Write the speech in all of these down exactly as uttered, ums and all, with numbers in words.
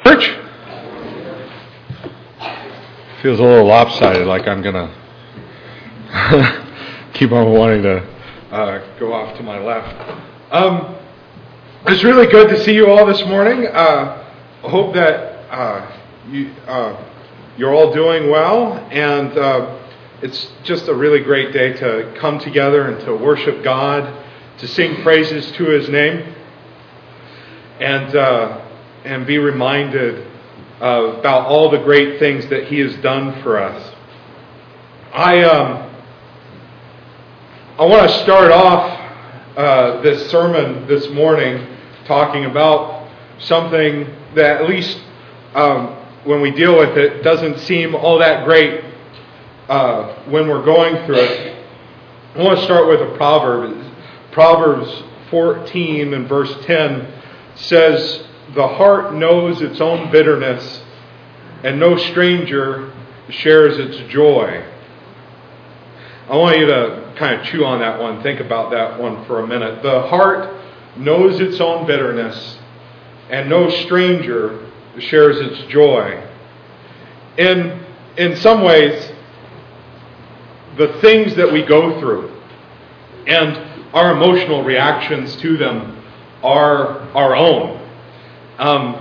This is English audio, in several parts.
Church? Feels a little lopsided, like I'm going to keep on wanting to uh, go off to my left. Um, it's really good to see you all this morning. Uh, I hope that uh, you, uh, you're all doing well, and uh, it's just a really great day to come together and to worship God, to sing praises to His name, and uh, and be reminded uh, about all the great things that He has done for us. I um, I want to start off uh, this sermon this morning talking about something that, at least um, when we deal with it, doesn't seem all that great uh, when we're going through it. I want to start with a proverb. Proverbs fourteen and verse ten says, "The heart knows its own bitterness, and no stranger shares its joy." I want you to kind of chew on that one. Think about that one for a minute. The heart knows its own bitterness, and no stranger shares its joy. In, in some ways, the things that we go through and our emotional reactions to them are our own. Um,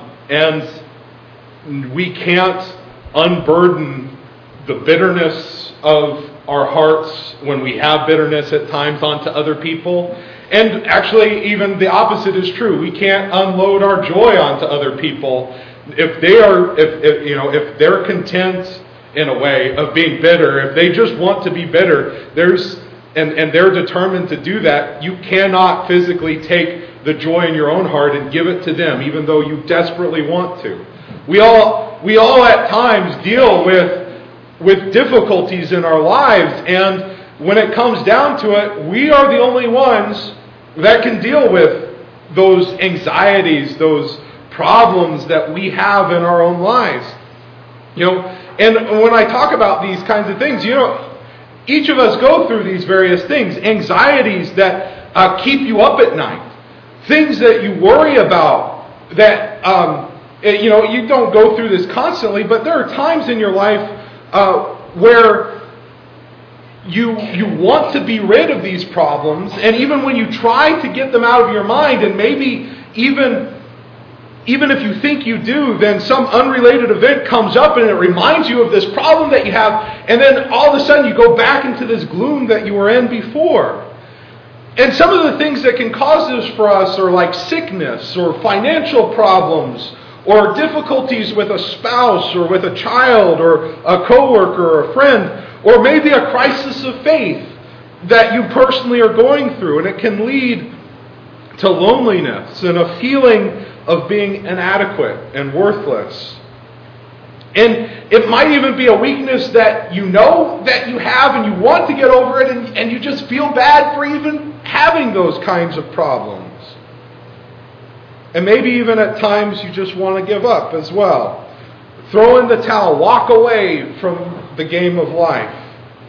and we can't unburden the bitterness of our hearts when we have bitterness at times onto other people. And actually, even the opposite is true. We can't unload our joy onto other people. If they are, if, if you know, if they're content in a way of being bitter, if they just want to be bitter, there's and, and they're determined to do that, you cannot physically take the joy in your own heart and give it to them, even though you desperately want to. We all we all at times deal with with difficulties in our lives, and when it comes down to it, we are the only ones that can deal with those anxieties, those problems that we have in our own lives. You know, and when I talk about these kinds of things, you know, each of us go through these various things, anxieties that uh, keep you up at night, things that you worry about that, um, you know, you don't go through this constantly, but there are times in your life uh, where you you want to be rid of these problems, and even when you try to get them out of your mind, and maybe even even if you think you do, then some unrelated event comes up and it reminds you of this problem that you have, and then all of a sudden you go back into this gloom that you were in before. And some of the things that can cause this for us are like sickness or financial problems or difficulties with a spouse or with a child or a coworker or a friend, or maybe a crisis of faith that you personally are going through, and it can lead to loneliness and a feeling of being inadequate and worthless. And it might even be a weakness that you know that you have and you want to get over it, and, and you just feel bad for even having those kinds of problems. And maybe even at times you just want to give up as well. Throw in the towel, walk away from the game of life.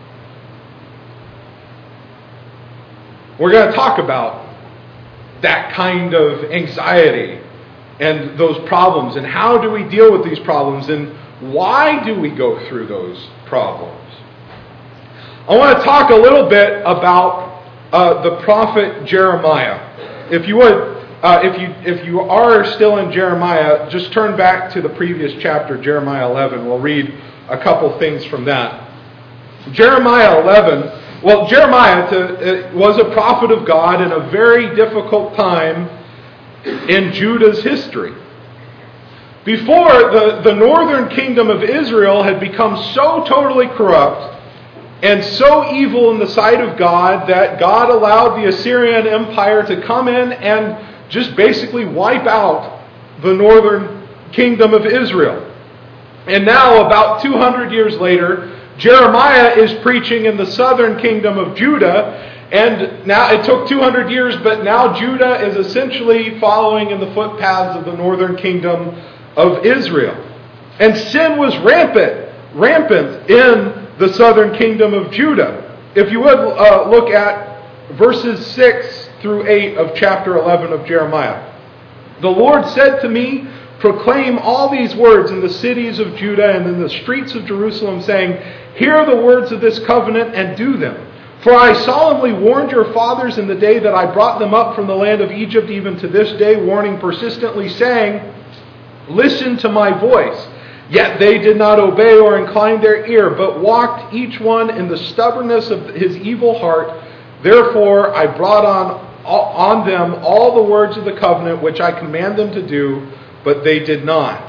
We're going to talk about that kind of anxiety and those problems, and how do we deal with these problems, and why do we go through those problems. I want to talk a little bit about uh, the prophet Jeremiah. If you would, uh, if you if you are still in Jeremiah, just turn back to the previous chapter, Jeremiah eleven. We'll read a couple things from that. Jeremiah eleven. Well, Jeremiah to, uh, was a prophet of God in a very difficult time in Judah's history. Before, the, the northern kingdom of Israel had become so totally corrupt and so evil in the sight of God that God allowed the Assyrian Empire to come in and just basically wipe out the northern kingdom of Israel. And now, about two hundred years later, Jeremiah is preaching in the southern kingdom of Judah. And now it took two hundred years, but now Judah is essentially following in the footpaths of the northern kingdom of Israel. And sin was rampant, rampant in the southern kingdom of Judah. If you would uh, look at verses six through eight of chapter eleven of Jeremiah. The Lord said to me, proclaim all these words in the cities of Judah and in the streets of Jerusalem, saying, hear the words of this covenant and do them. For I solemnly warned your fathers in the day that I brought them up from the land of Egypt, even to this day, warning persistently, saying, listen to my voice. Yet they did not obey or incline their ear, but walked each one in the stubbornness of his evil heart. Therefore I brought on, on them all the words of the covenant which I command them to do, but they did not.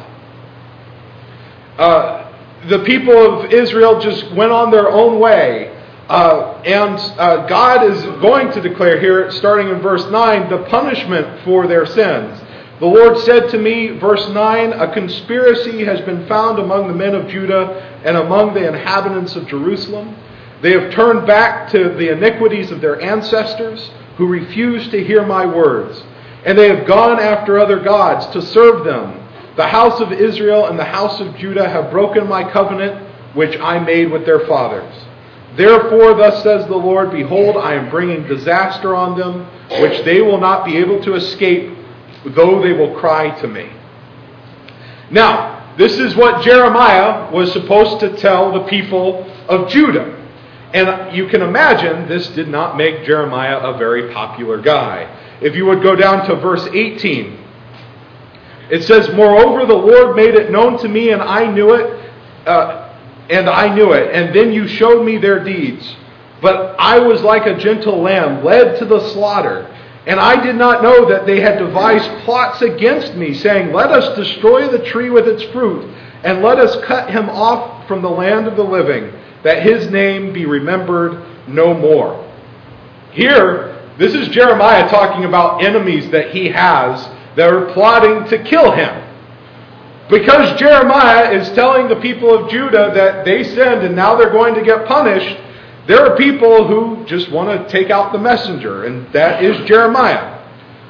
Uh, the people of Israel just went on their own way. Uh, and uh, God is going to declare here, starting in verse nine, the punishment for their sins. The Lord said to me, verse nine, a conspiracy has been found among the men of Judah and among the inhabitants of Jerusalem. They have turned back to the iniquities of their ancestors, who refused to hear my words. And they have gone after other gods to serve them. The house of Israel and the house of Judah have broken my covenant, which I made with their fathers. Therefore, thus says the Lord, behold, I am bringing disaster on them, which they will not be able to escape, though they will cry to me. Now, this is what Jeremiah was supposed to tell the people of Judah. And you can imagine this did not make Jeremiah a very popular guy. If you would go down to verse eighteen, it says, moreover, the Lord made it known to me, and I knew it, uh, and I knew it, and then you showed me their deeds. But I was like a gentle lamb, led to the slaughter. And I did not know that they had devised plots against me, saying, let us destroy the tree with its fruit, and let us cut him off from the land of the living, that his name be remembered no more. Here, this is Jeremiah talking about enemies that he has that are plotting to kill him. Because Jeremiah is telling the people of Judah that they sinned and now they're going to get punished, there are people who just want to take out the messenger, and that is Jeremiah.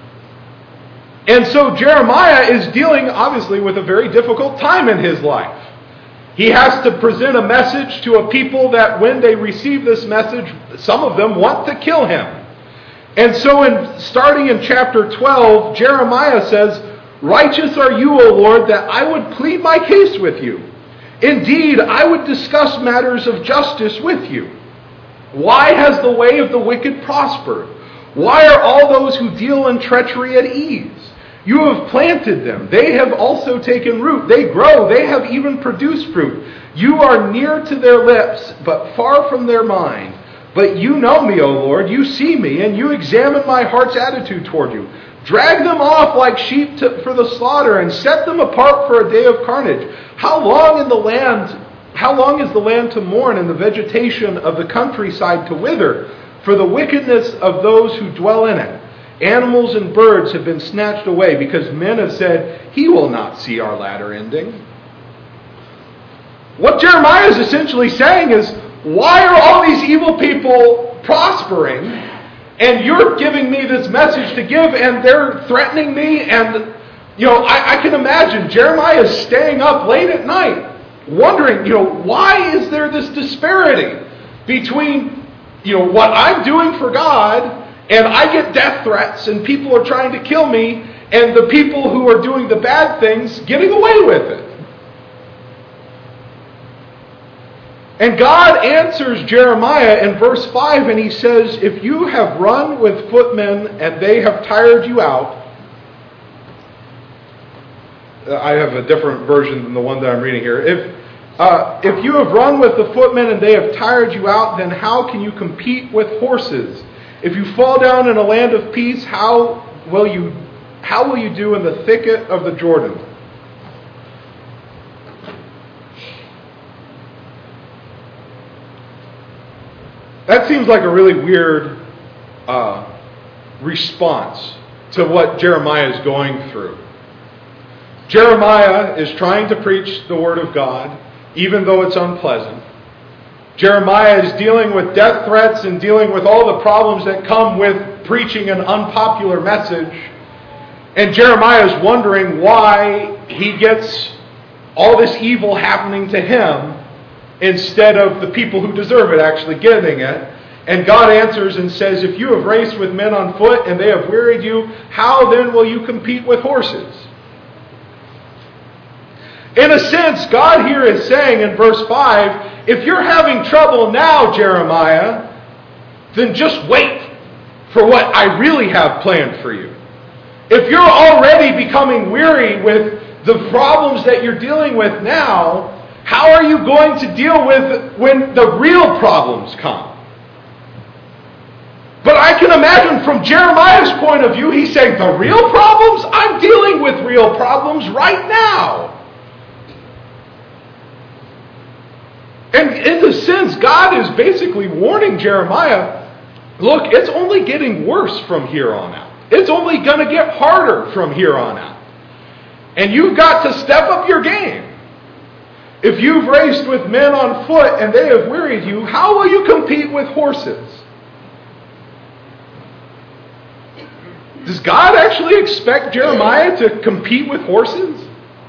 And so Jeremiah is dealing, obviously, with a very difficult time in his life. He has to present a message to a people that when they receive this message, some of them want to kill him. And so in starting in chapter twelve, Jeremiah says, righteous are you, O Lord, that I would plead my case with you. Indeed, I would discuss matters of justice with you. Why has the way of the wicked prospered? Why are all those who deal in treachery at ease? You have planted them. They have also taken root. They grow. They have even produced fruit. You are near to their lips, but far from their mind. But you know me, O Lord. You see me, and you examine my heart's attitude toward you. Drag them off like sheep to, for the slaughter, and set them apart for a day of carnage. How long in the land, how long is the land to mourn, and the vegetation of the countryside to wither, for the wickedness of those who dwell in it? Animals and birds have been snatched away, because men have said, he will not see our latter ending. What Jeremiah is essentially saying is, why are all these evil people prospering, and you're giving me this message to give, and they're threatening me? And, you know, I, I can imagine Jeremiah is staying up late at night, wondering, you know, why is there this disparity between, you know, what I'm doing for God, and I get death threats, and people are trying to kill me, and the people who are doing the bad things getting away with it. And God answers Jeremiah in verse five, and he says, if you have run with footmen and they have tired you out, I have a different version than the one that I'm reading here. If uh, if you have run with the footmen and they have tired you out, then how can you compete with horses? If you fall down in a land of peace, how will you how will you do in the thicket of the Jordan? That seems like a really weird uh, response to what Jeremiah is going through. Jeremiah is trying to preach the Word of God, even though it's unpleasant. Jeremiah is dealing with death threats and dealing with all the problems that come with preaching an unpopular message. And Jeremiah is wondering why he gets all this evil happening to him instead of the people who deserve it actually getting it. And God answers and says, if you have raced with men on foot and they have wearied you, how then will you compete with horses? In a sense, God here is saying in verse five, if you're having trouble now, Jeremiah, then just wait for what I really have planned for you. If you're already becoming weary with the problems that you're dealing with now, how are you going to deal with when the real problems come? But I can imagine from Jeremiah's point of view, he's saying, the real problems? I'm dealing with real problems right now. And in the sense, God is basically warning Jeremiah, look, it's only getting worse from here on out. It's only going to get harder from here on out. And you've got to step up your game. If you've raced with men on foot and they have wearied you, how will you compete with horses? Does God actually expect Jeremiah to compete with horses?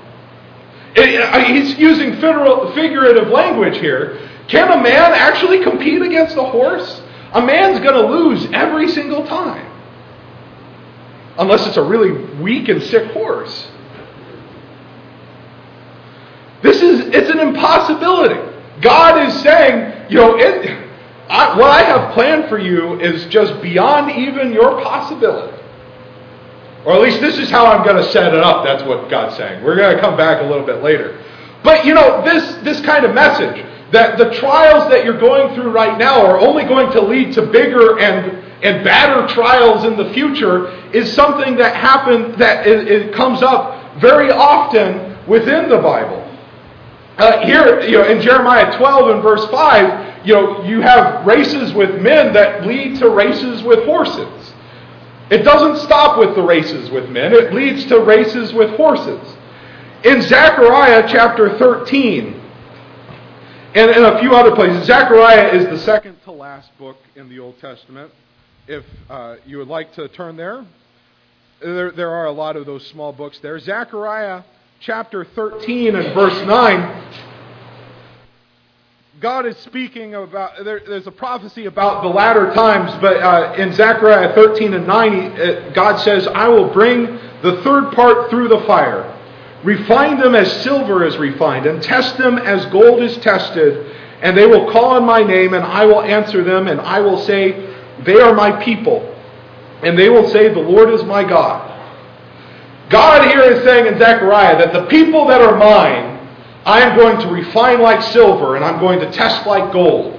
He's using figurative language here. Can a man actually compete against a horse? A man's going to lose every single time. Unless it's a really weak and sick horse. This is, it's an impossibility. God is saying, you know, it, I, what I have planned for you is just beyond even your possibility. Or at least this is how I'm going to set it up. That's what God's saying. We're going to come back a little bit later. But, you know, this, this kind of message, that the trials that you're going through right now are only going to lead to bigger and, and badder trials in the future, is something that happens, that it, it comes up very often within the Bible. Uh, here, you know, in Jeremiah twelve and verse five, you know, you have races with men that lead to races with horses. It doesn't stop with the races with men. It leads to races with horses. In Zechariah chapter thirteen, and in a few other places, Zechariah is the second to last book in the Old Testament. If uh, you would like to turn there, there, there are a lot of those small books there. Zechariah chapter thirteen and verse nine, God is speaking about, there, there's a prophecy about the latter times, but uh, in Zechariah thirteen and nine, uh, God says, I will bring the third part through the fire, refine them as silver is refined, and test them as gold is tested, and they will call on my name, and I will answer them, and I will say, they are my people, and they will say, the Lord is my God. God here is saying in Zechariah that the people that are mine, I am going to refine like silver, and I'm going to test like gold.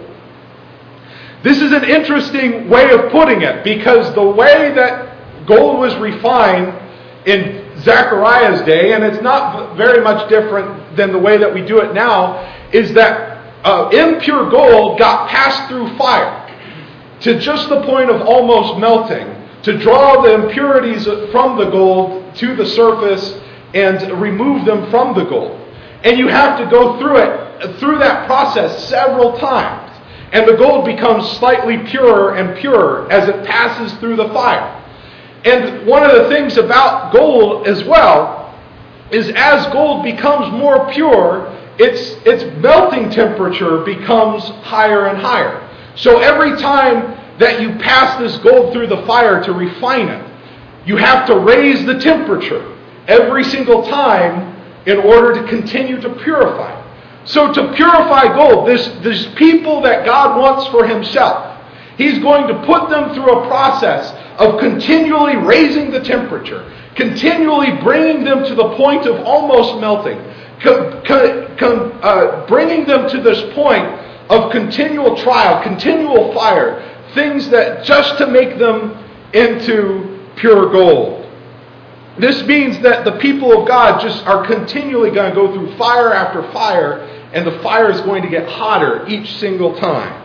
This is an interesting way of putting it, because the way that gold was refined in Zechariah's day, and it's not very much different than the way that we do it now, is that uh, impure gold got passed through fire to just the point of almost melting, to draw the impurities from the gold to the surface and remove them from the gold. And you have to go through it, through that process several times. And the gold becomes slightly purer and purer as it passes through the fire. And one of the things about gold as well is as gold becomes more pure, its, its melting temperature becomes higher and higher. So every time that you pass this gold through the fire to refine it, you have to raise the temperature every single time in order to continue to purify. So to purify gold, this, this people that God wants for himself, he's going to put them through a process of continually raising the temperature, continually bringing them to the point of almost melting, co- co- co- uh, bringing them to this point of continual trial, continual fire, things that just to make them into pure gold. This means that the people of God just are continually going to go through fire after fire, and the fire is going to get hotter each single time.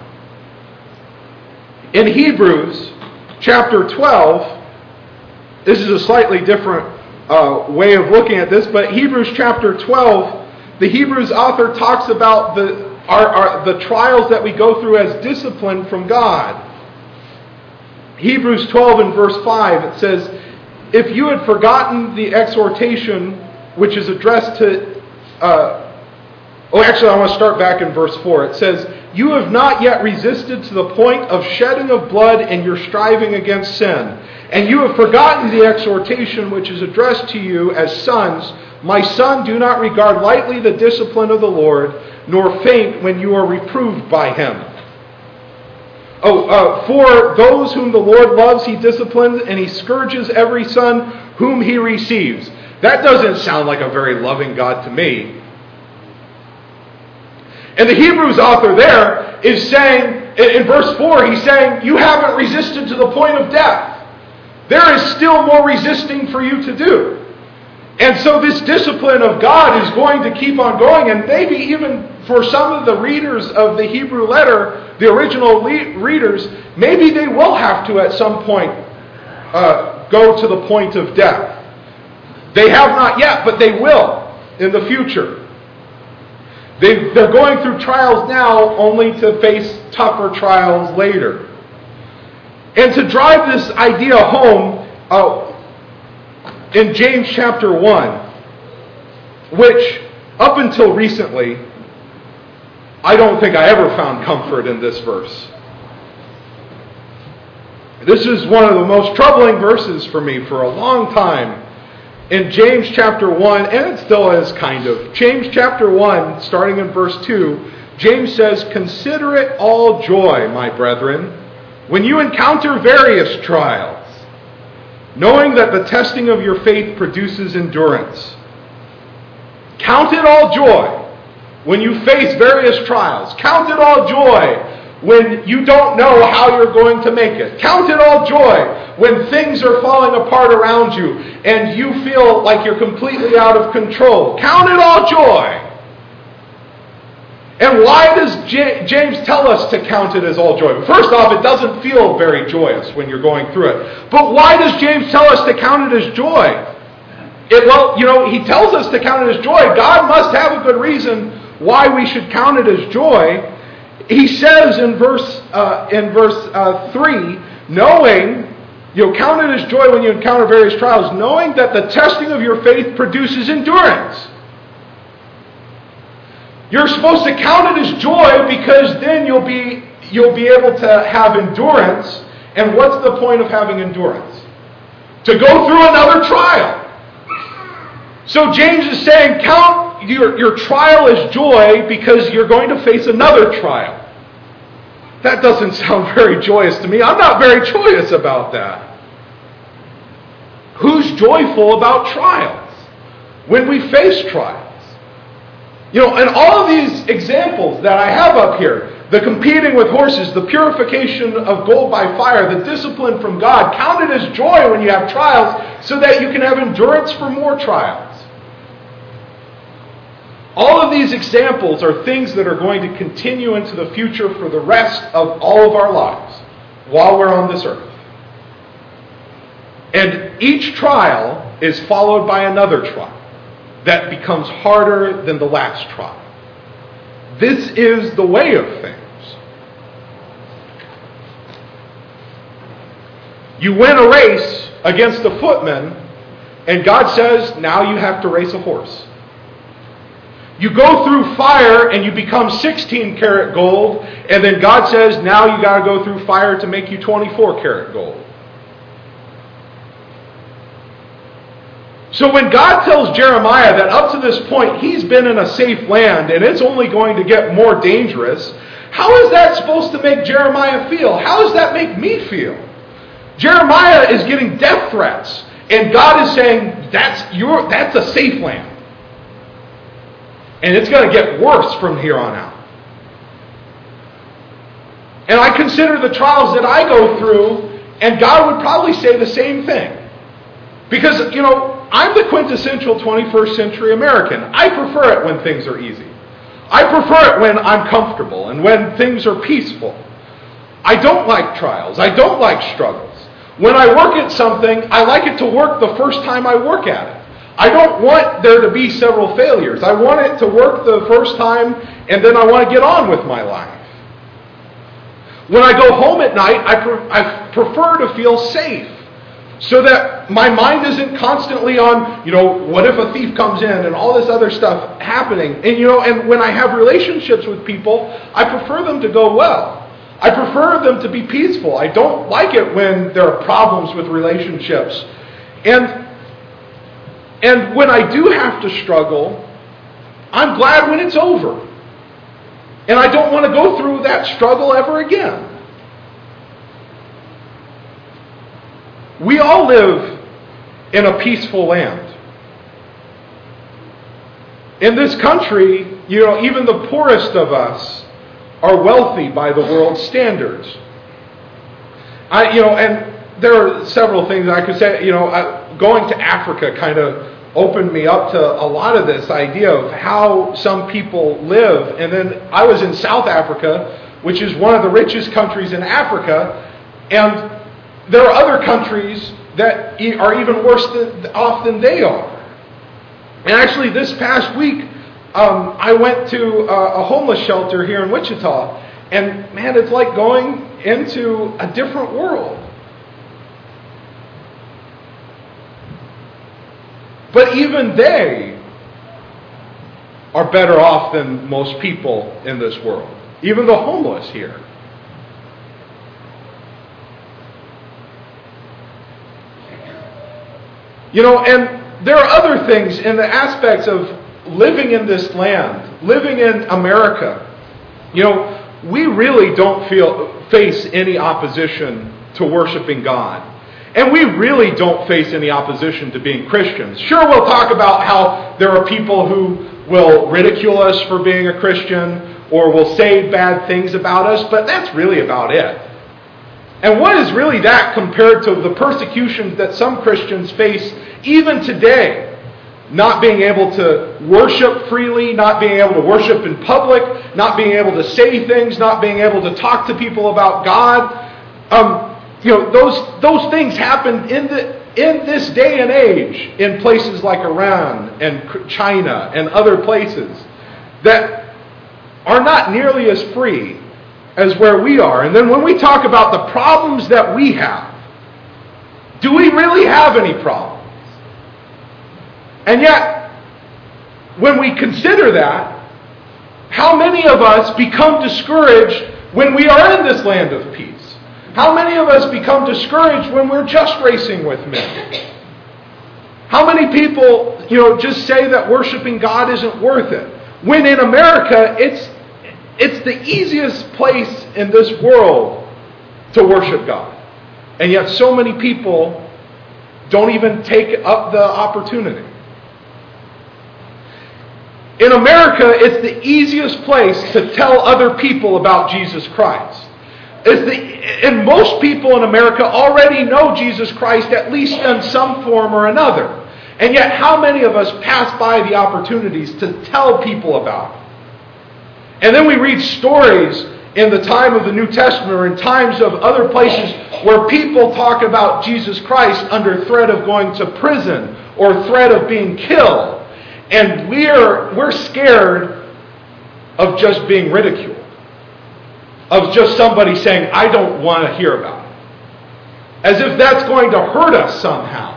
In Hebrews chapter twelve, this is a slightly different uh, way of looking at this, but Hebrews chapter twelve, the Hebrews author talks about the, our, our, the trials that we go through as discipline from God. Hebrews twelve and verse five, it says, if you had forgotten the exhortation which is addressed to... Uh, oh, actually, I want to start back in verse four. It says, you have not yet resisted to the point of shedding of blood in your striving against sin. And you have forgotten the exhortation which is addressed to you as sons. My son, do not regard lightly the discipline of the Lord, nor faint when you are reproved by him. Oh, uh, for those whom the Lord loves, he disciplines, and he scourges every son whom he receives. That doesn't sound like a very loving God to me. And the Hebrews author there is saying, in verse four, he's saying, you haven't resisted to the point of death. There is still more resisting for you to do. And so this discipline of God is going to keep on going, and maybe even for some of the readers of the Hebrew letter, the original le- readers, maybe they will have to at some point uh, go to the point of death. They have not yet, but they will in the future. They, they're going through trials now only to face tougher trials later. And to drive this idea home, uh, in James chapter one, which up until recently, I don't think I ever found comfort in this verse. This is one of the most troubling verses for me for a long time. In James chapter one, and it still is kind of. James chapter one, starting in verse two, James says, "Consider it all joy, my brethren, when you encounter various trials, knowing that the testing of your faith produces endurance." Count it all joy when you face various trials. Count it all joy when you don't know how you're going to make it. Count it all joy when things are falling apart around you and you feel like you're completely out of control. Count it all joy. And why does J- James tell us to count it as all joy? First off, it doesn't feel very joyous when you're going through it. But why does James tell us to count it as joy? It, well, you know, he tells us to count it as joy. God must have a good reason why we should count it as joy. He says in verse uh, in verse uh, three, knowing, you know, count it as joy when you encounter various trials, knowing that the testing of your faith produces endurance. You're supposed to count it as joy because then you'll be you'll be able to have endurance. And what's the point of having endurance? To go through another trial. So James is saying, count your, your trial as joy because you're going to face another trial. That doesn't sound very joyous to me. I'm not very joyous about that. Who's joyful about trials? When we face trials. You know, and all of these examples that I have up here, the competing with horses, the purification of gold by fire, the discipline from God, count it as joy when you have trials so that you can have endurance for more trials. All of these examples are things that are going to continue into the future for the rest of all of our lives while we're on this earth. And each trial is followed by another trial that becomes harder than the last trial. This is the way of things. You win a race against a footman, and God says, now you have to race a horse. You go through fire and you become sixteen karat gold, and then God says, now you got to go through fire to make you twenty-four karat gold. So when God tells Jeremiah that up to this point he's been in a safe land and it's only going to get more dangerous, how is that supposed to make Jeremiah feel? How does that make me feel? Jeremiah is getting death threats, and God is saying that's your that's a safe land. And it's going to get worse from here on out. And I consider the trials that I go through, and God would probably say the same thing. Because, you know, I'm the quintessential twenty-first century American. I prefer it when things are easy. I prefer it when I'm comfortable and when things are peaceful. I don't like trials. I don't like struggles. When I work at something, I like it to work the first time I work at it. I don't want there to be several failures. I want it to work the first time, and then I want to get on with my life. When I go home at night, I, pre- I prefer to feel safe so that my mind isn't constantly on, you know, what if a thief comes in and all this other stuff happening. And, you know, and when I have relationships with people, I prefer them to go well. I prefer them to be peaceful. I don't like it when there are problems with relationships. And And when I do have to struggle, I'm glad when it's over. And I don't want to go through that struggle ever again. We all live in a peaceful land. In this country, you know, even the poorest of us are wealthy by the world's standards. I, you know, and there are several things I could say. You know, I, going to Africa kind of opened me up to a lot of this idea of how some people live. And then I was in South Africa, which is one of the richest countries in Africa, and there are other countries that are even worse than, off than they are. And actually, this past week, um, I went to a, a homeless shelter here in Wichita, and man, it's like going into a different world. But even they are better off than most people in this world, even the homeless here. You know, and there are other things in the aspects of living in this land, living in America. You know, we really don't feel face any opposition to worshiping God. And we really don't face any opposition to being Christians. Sure, we'll talk about how there are people who will ridicule us for being a Christian or will say bad things about us, but that's really about it. And what is really that compared to the persecution that some Christians face even today? Not being able to worship freely, not being able to worship in public, not being able to say things, not being able to talk to people about God. Um, you know, those those things happen in the in this day and age in places like Iran and China and other places that are not nearly as free as where we are. And then when we talk about the problems that we have, do we really have any problems? And yet, when we consider that, how many of us become discouraged when we are in this land of peace? How many of us become discouraged when we're just racing with men? How many people, you know, just say that worshiping God isn't worth it? When in America, it's it's the easiest place in this world to worship God. And yet so many people don't even take up the opportunity. In America, it's the easiest place to tell other people about Jesus Christ. It's the, and most people in America already know Jesus Christ, at least in some form or another. And yet, how many of us pass by the opportunities to tell people about it? And then we read stories in the time of the New Testament or in times of other places where people talk about Jesus Christ under threat of going to prison or threat of being killed. And we're we're scared of just being ridiculed. Of just somebody saying, I don't want to hear about it. As if that's going to hurt us somehow.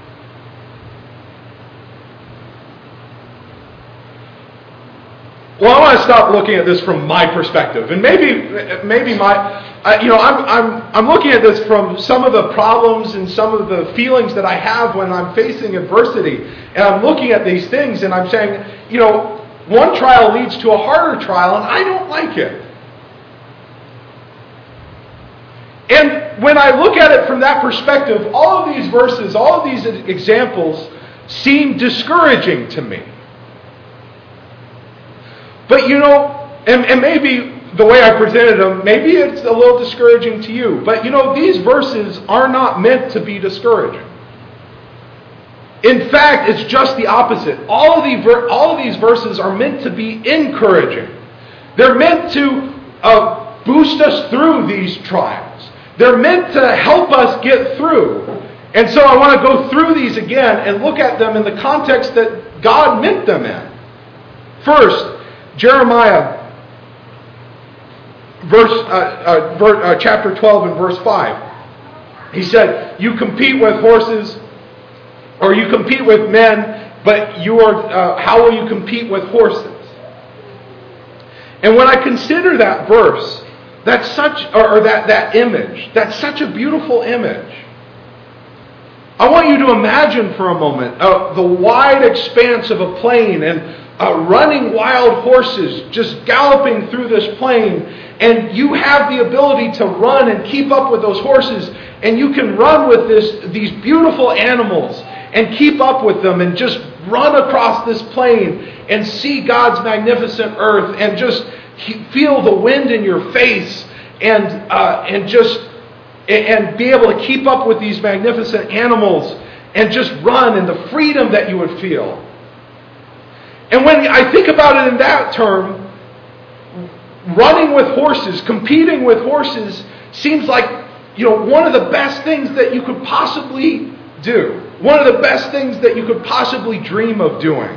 Well, I want to stop looking at this from my perspective. And maybe maybe my uh, you know, I'm I'm I'm looking at this from some of the problems and some of the feelings that I have when I'm facing adversity. And I'm looking at these things and I'm saying, you know, one trial leads to a harder trial and I don't like it. And when I look at it from that perspective, all of these verses, all of these examples seem discouraging to me. But you know, and, and maybe the way I presented them, maybe it's a little discouraging to you. But you know, these verses are not meant to be discouraging. In fact, it's just the opposite. All of, the, all of these verses are meant to be encouraging. They're meant to uh, boost us through these trials. They're meant to help us get through. And so I want to go through these again and look at them in the context that God meant them in. First, Jeremiah, verse, uh, uh, ver, uh, chapter twelve and verse five. He said, you compete with horses, or you compete with men, but you are, uh, how will you compete with horses? And when I consider that verse, that's such, or, or that, that image, that's such a beautiful image. I want you to imagine for a moment uh, the wide expanse of a plain and uh, running wild horses just galloping through this plain. And you have the ability to run and keep up with those horses. And you can run with this these beautiful animals and keep up with them and just run across this plain and see God's magnificent earth and just feel the wind in your face and uh, and just and be able to keep up with these magnificent animals and just run, and the freedom that you would feel. And when I think about it in that term, running with horses, competing with horses seems like, you know, one of the best things that you could possibly do. One of the best things that you could possibly dream of doing.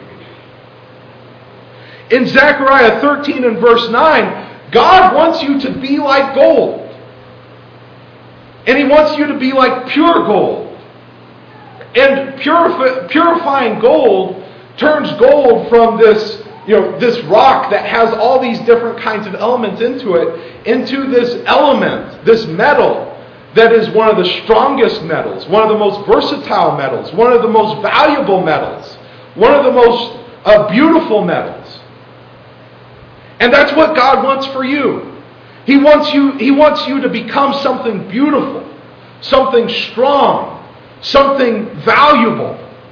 In Zechariah thirteen and verse nine, God wants you to be like gold. And He wants you to be like pure gold. And purify, purifying gold turns gold from this, you know, this rock that has all these different kinds of elements into it, into this element, this metal that is one of the strongest metals, one of the most versatile metals, one of the most valuable metals, one of the most uh, beautiful metals. And that's what God wants for you. He wants you, He wants you to become something beautiful, something strong, something valuable.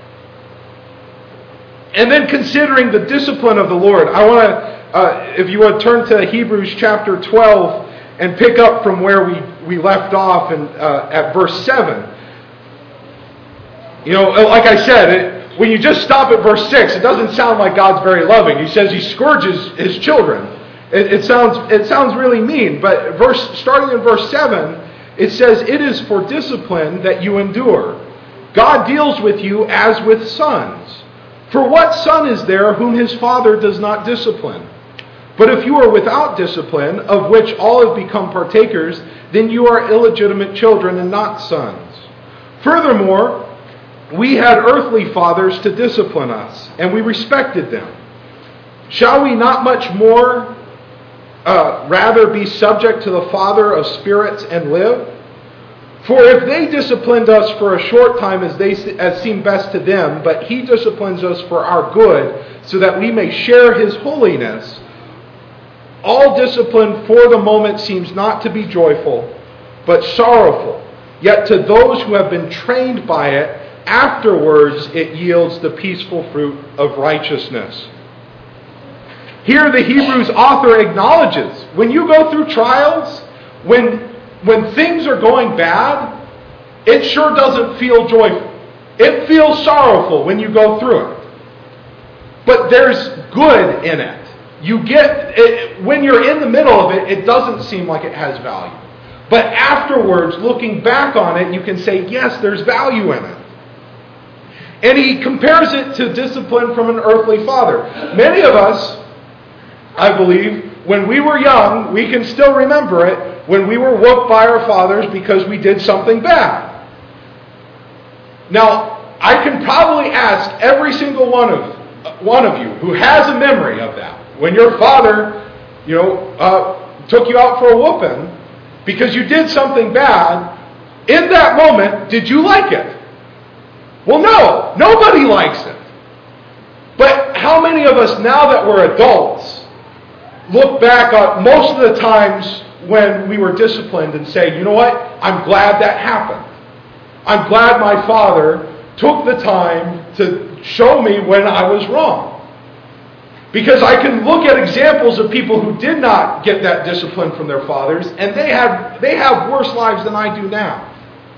And then considering the discipline of the Lord, I want to, uh, if you would turn to Hebrews chapter twelve and pick up from where we, we left off in, uh, at verse seven. You know, like I said, it, when you just stop at verse six, it doesn't sound like God's very loving. He says He scourges His children. It, it sounds it sounds really mean, but verse starting in verse seven, it says, "It is for discipline that you endure. God deals with you as with sons. For what son is there whom his father does not discipline? But if you are without discipline, of which all have become partakers, then you are illegitimate children and not sons. Furthermore, we had earthly fathers to discipline us, and we respected them. Shall we not much more uh, rather be subject to the Father of spirits and live? For if they disciplined us for a short time as they as seemed best to them, but He disciplines us for our good, so that we may share His holiness. All discipline for the moment seems not to be joyful, but sorrowful. Yet to those who have been trained by it, afterwards it yields the peaceful fruit of righteousness." Here the Hebrews author acknowledges, when you go through trials, when when things are going bad, it sure doesn't feel joyful. It feels sorrowful when you go through it. But there's good in it. You get it, when you're in the middle of it, it doesn't seem like it has value. But afterwards, looking back on it, you can say, yes, there's value in it. And he compares it to discipline from an earthly father. Many of us, I believe, when we were young, we can still remember it, when we were whooped by our fathers because we did something bad. Now, I can probably ask every single one of one of you who has a memory of that. When your father, you know, uh, took you out for a whooping because you did something bad, in that moment, did you like it? Well, no. Nobody likes it. But how many of us, now that we're adults, look back on most of the times when we were disciplined and say, you know what, I'm glad that happened. I'm glad my father took the time to show me when I was wrong. Because I can look at examples of people who did not get that discipline from their fathers, and they have they have worse lives than I do now.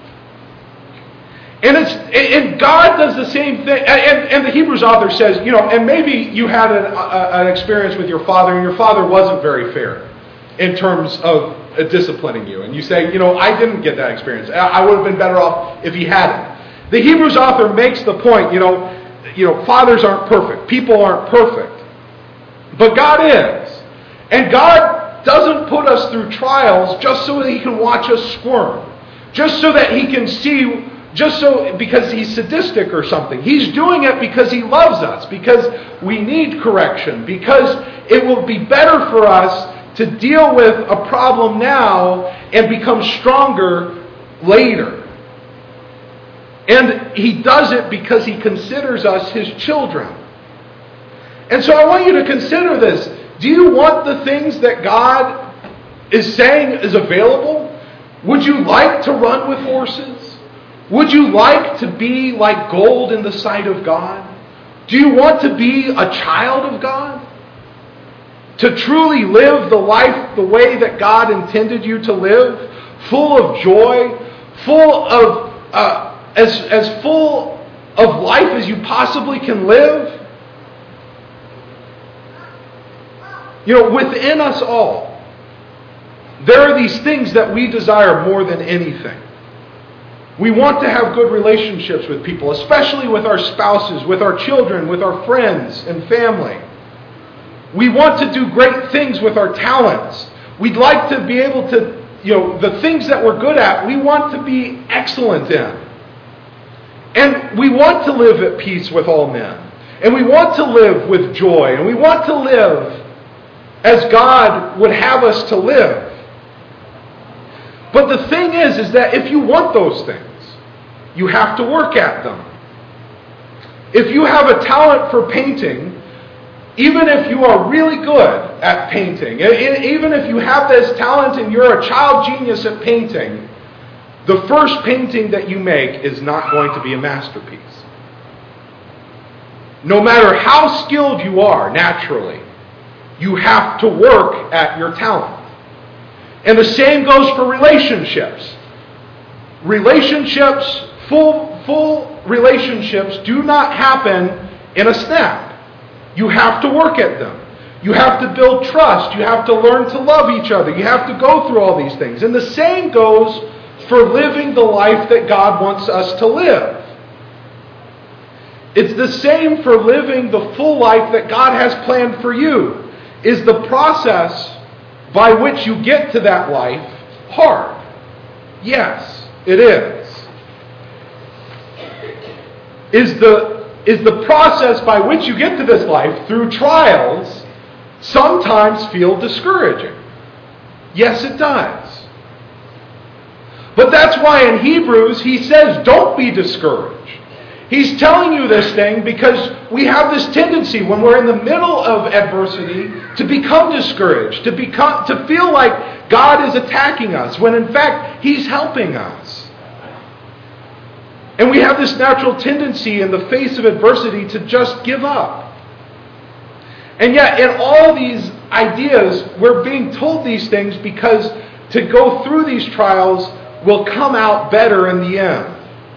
And it's and God does the same thing. And, and the Hebrews author says, you know, and maybe you had an, a, an experience with your father, and your father wasn't very fair in terms of uh, disciplining you. And you say, you know, I didn't get that experience. I, I would have been better off if he hadn't. The Hebrews author makes the point, you know, you know, fathers aren't perfect. People aren't perfect. But God is. And God doesn't put us through trials just so that He can watch us squirm. Just so that He can see, just so, because He's sadistic or something. He's doing it because He loves us. Because we need correction. Because it will be better for us to deal with a problem now and become stronger later. And He does it because He considers us His children. And so I want you to consider this. Do you want the things that God is saying is available? Would you like to run with horses? Would you like to be like gold in the sight of God? Do you want to be a child of God? To truly live the life the way that God intended you to live? Full of joy? Full of, uh, as, as full of life as you possibly can live? You know, within us all, there are these things that we desire more than anything. We want to have good relationships with people, especially with our spouses, with our children, with our friends and family. We want to do great things with our talents. We'd like to be able to, you know, the things that we're good at, we want to be excellent in. And we want to live at peace with all men. And we want to live with joy. And we want to live as God would have us to live. But the thing is, is that if you want those things, you have to work at them. If you have a talent for painting, even if you are really good at painting, even if you have this talent and you're a child genius at painting, the first painting that you make is not going to be a masterpiece. No matter how skilled you are naturally, you have to work at your talent. And the same goes for relationships. Relationships, full, full relationships do not happen in a snap. You have to work at them. You have to build trust. You have to learn to love each other. You have to go through all these things. And the same goes for living the life that God wants us to live. It's the same for living the full life that God has planned for you. Is the process by which you get to that life hard? Yes, it is. Is the, is the process by which you get to this life through trials sometimes feel discouraging? Yes, it does. But that's why in Hebrews he says, don't be discouraged. He's telling you this thing because we have this tendency when we're in the middle of adversity to become discouraged, to become to feel like God is attacking us, when in fact He's helping us. And we have this natural tendency in the face of adversity to just give up. And yet in all these ideas, we're being told these things because to go through these trials will come out better in the end.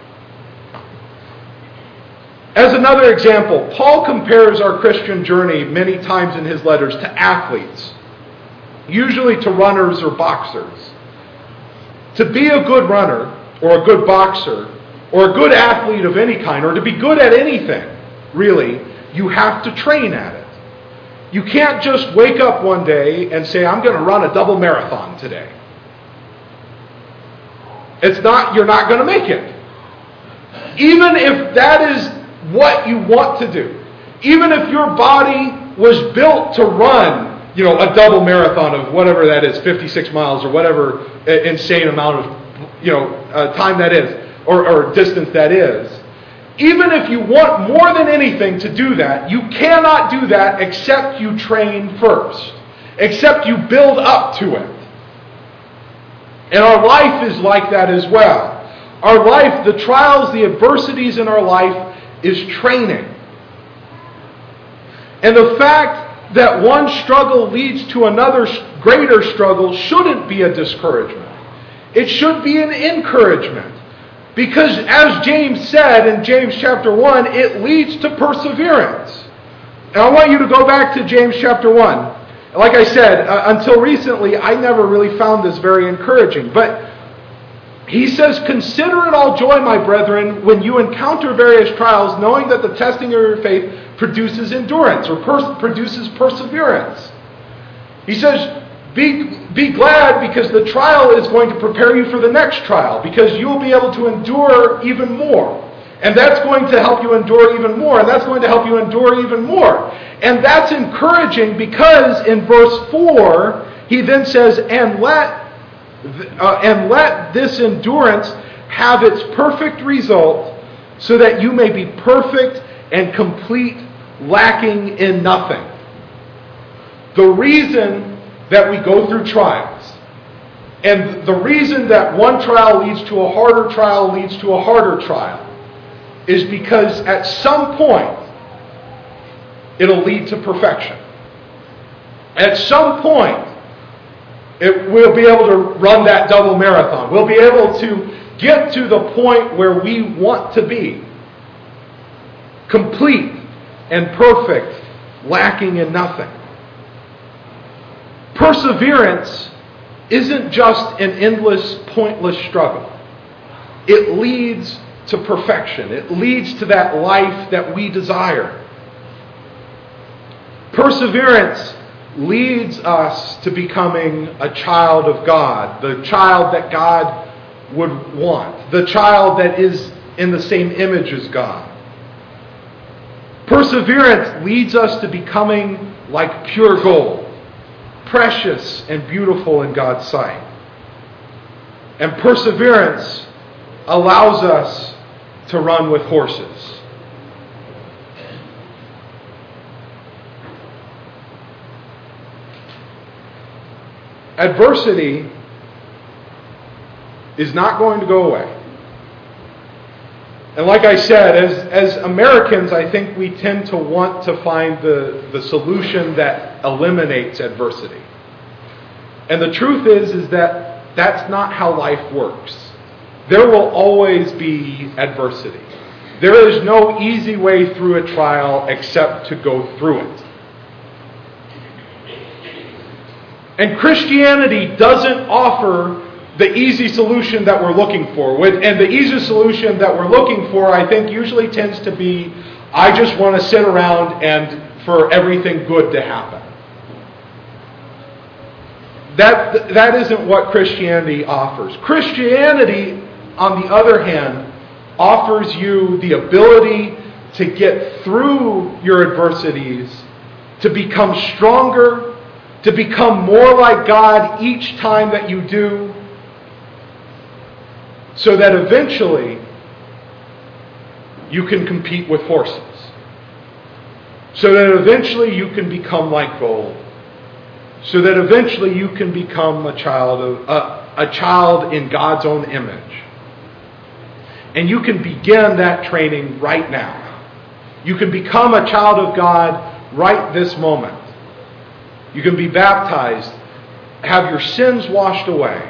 As another example, Paul compares our Christian journey many times in his letters to athletes, usually to runners or boxers. To be a good runner or a good boxer or a good athlete of any kind, or to be good at anything, really, you have to train at it. You can't just wake up one day and say, I'm going to run a double marathon today. It's not, you're not going to make it. Even if that is what you want to do. Even if your body was built to run, you know, a double marathon of whatever that is, fifty-six miles or whatever insane amount of, you know, uh, time that is, or, or distance that is. Even if you want more than anything to do that, you cannot do that except you train first. Except you build up to it. And our life is like that as well. Our life, the trials, the adversities in our life is training. And the fact that one struggle leads to another greater struggle shouldn't be a discouragement. It should be an encouragement. Because as James said in James chapter one, it leads to perseverance. And I want you to go back to James chapter one. Like I said, uh, until recently, I never really found this very encouraging. But he says, consider it all joy, my brethren, when you encounter various trials, knowing that the testing of your faith produces endurance, or pers- produces perseverance. He says, be, be glad because the trial is going to prepare you for the next trial, because you will be able to endure even more. And that's going to help you endure even more, and that's going to help you endure even more. And that's encouraging because in verse four, he then says, and let Uh, and let this endurance have its perfect result, so that you may be perfect and complete, lacking in nothing. The reason that we go through trials, and the reason that one trial leads to a harder trial leads to a harder trial, is because at some point, it'll lead to perfection. At some point, it, we'll be able to run that double marathon. We'll be able to get to the point where we want to be. Complete and perfect, lacking in nothing. Perseverance isn't just an endless, pointless struggle. It leads to perfection. It leads to that life that we desire. Perseverance leads us to becoming a child of God, the child that God would want, the child that is in the same image as God. Perseverance leads us to becoming like pure gold, precious and beautiful in God's sight. And perseverance allows us to run with horses. Adversity is not going to go away. And like I said, as, as Americans, I think we tend to want to find the, the solution that eliminates adversity. And the truth is, is that that's not how life works. There will always be adversity. There is no easy way through a trial except to go through it. And Christianity doesn't offer the easy solution that we're looking for. And the easy solution that we're looking for, I think, usually tends to be, I just want to sit around and for everything good to happen. That, that isn't what Christianity offers. Christianity, on the other hand, offers you the ability to get through your adversities, to become stronger, to become more like God each time that you do, so that eventually you can compete with horses. So that eventually you can become like gold. So that eventually you can become a child of uh, a child in God's own image. And you can begin that training right now. You can become a child of God right this moment. You can be baptized, have your sins washed away,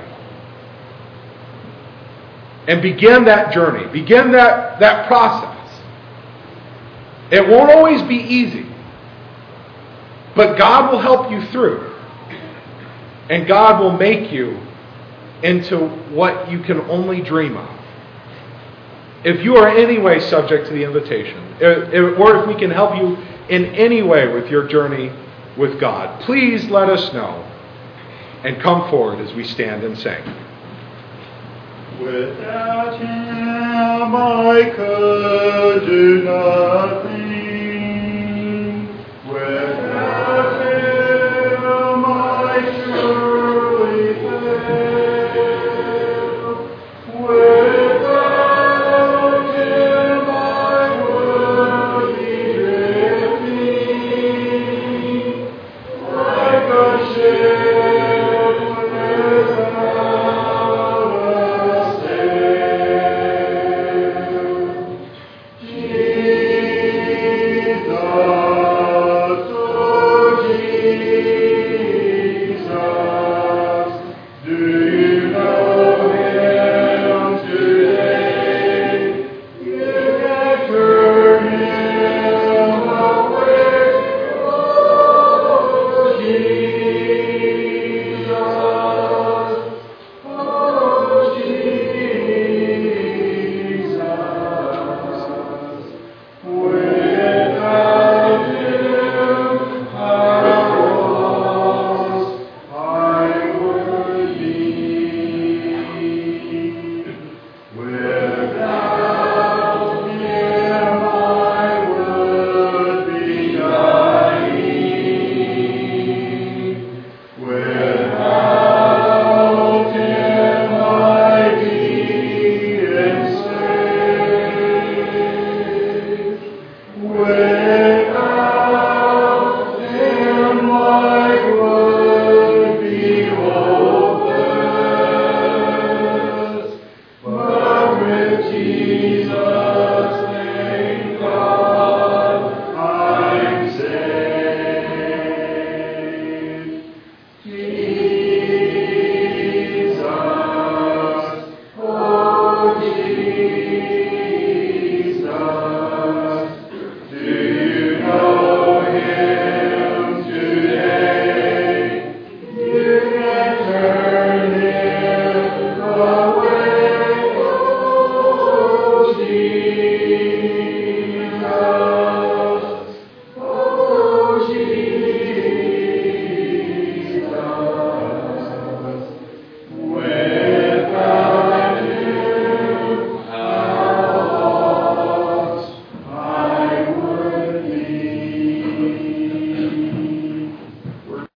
and begin that journey. Begin that, that process. It won't always be easy, but God will help you through. And God will make you into what you can only dream of. If you are in any way subject to the invitation, or if we can help you in any way with your journey with God, please let us know and come forward as we stand and sing. Without Him I could do nothing.